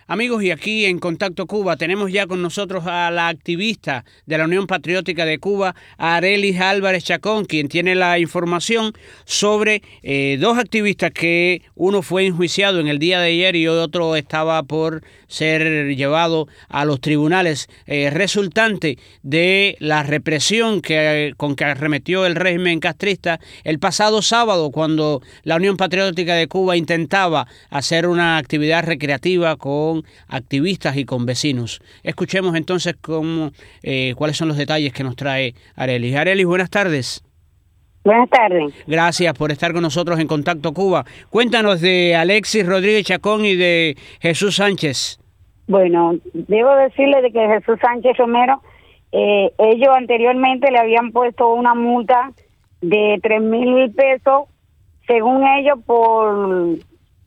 Amigos, y aquí en Contacto Cuba tenemos ya con nosotros a la activista de la Unión Patriótica de Cuba, Arelis Álvarez Chacón, quien tiene la información sobre dos activistas que uno fue enjuiciado en el día de ayer y otro estaba por ser llevado a los tribunales, resultante de la represión con que arremetió el régimen castrista el pasado sábado, cuando la Unión Patriótica de Cuba intentaba hacer una actividad recreativa con activistas y con vecinos. Escuchemos entonces cuáles son los detalles que nos trae Arelis. Arelis, buenas tardes. Buenas tardes. Gracias por estar con nosotros en Contacto Cuba. Cuéntanos de Alexis Rodríguez Chacón y de Jesús Sánchez. Bueno, debo decirle de que Jesús Sánchez Romero, ellos anteriormente le habían puesto una multa de 3,000 pesos, según ellos, por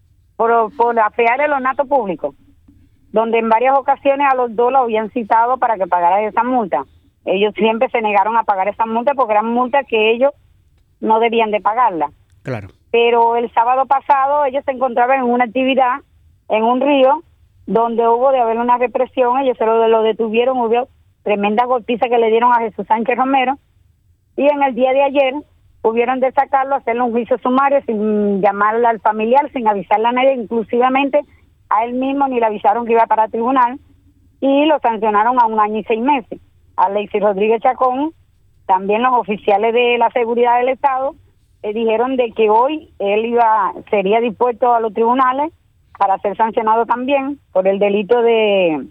afear el ornato público, donde en varias ocasiones a los dos lo habían citado para que pagaran esa multa. Ellos siempre se negaron a pagar esa multa porque eran multas que ellos no debían de pagarla. Claro. Pero el sábado pasado ellos se encontraban en una actividad en un río donde hubo de haber una represión. Ellos lo detuvieron, hubo tremenda golpiza que le dieron a Jesús Sánchez Romero, y en el día de ayer hubieron de sacarlo, hacerle un juicio sumario sin llamarle al familiar, sin avisarle a nadie, inclusivamente a él mismo ni le avisaron que iba para el tribunal, y lo sancionaron a 1 año y 6 meses. A Alexis Rodríguez Chacón, también los oficiales de la seguridad del Estado le dijeron de que hoy él sería dispuesto a los tribunales para ser sancionado también por el delito de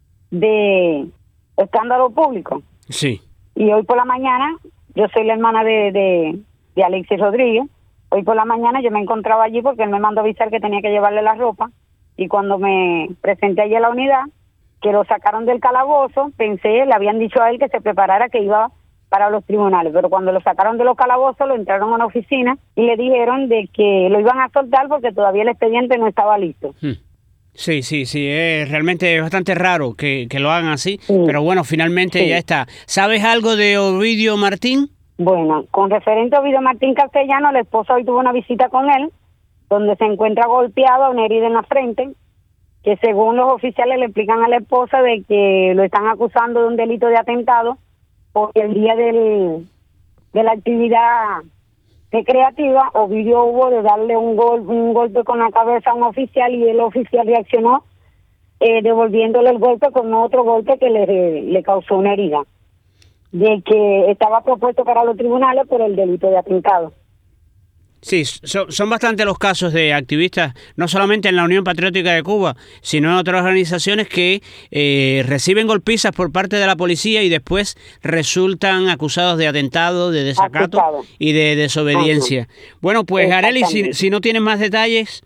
escándalo público. Sí. Y hoy por la mañana, yo soy la hermana de Alexis Rodríguez, hoy por la mañana yo me encontraba allí porque él me mandó avisar que tenía que llevarle la ropa, y cuando me presenté allí a la unidad, que lo sacaron del calabozo, le habían dicho a él que se preparara, que iba para los tribunales, pero cuando lo sacaron de los calabozos, lo entraron a una oficina y le dijeron de que lo iban a soltar porque todavía el expediente no estaba listo. Sí, es realmente bastante raro que lo hagan así, sí. Pero bueno, finalmente sí. Ya está. ¿Sabes algo de Ovidio Martín? Bueno, con referente a Ovidio Martín Castellano, la esposa hoy tuvo una visita con él, donde se encuentra golpeado, una herida en la frente, que según los oficiales le explican a la esposa de que lo están acusando de un delito de atentado, porque el día de la actividad recreativa, Ovidio hubo de darle un golpe con la cabeza a un oficial, y el oficial reaccionó devolviéndole el golpe con otro golpe que le causó una herida, de que estaba propuesto para los tribunales por el delito de atentado. Sí, son bastante los casos de activistas, no solamente en la Unión Patriótica de Cuba, sino en otras organizaciones que reciben golpizas por parte de la policía y después resultan acusados de atentado, de desacato y de desobediencia. Ajá. Bueno, pues Arelis, si no tienes más detalles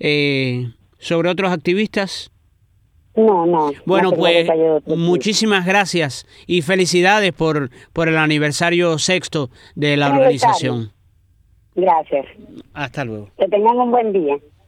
sobre otros activistas. No. Bueno, pues muchísimas gracias y felicidades por el aniversario 6º de la organización. Gracias. Hasta luego. Que tengan un buen día.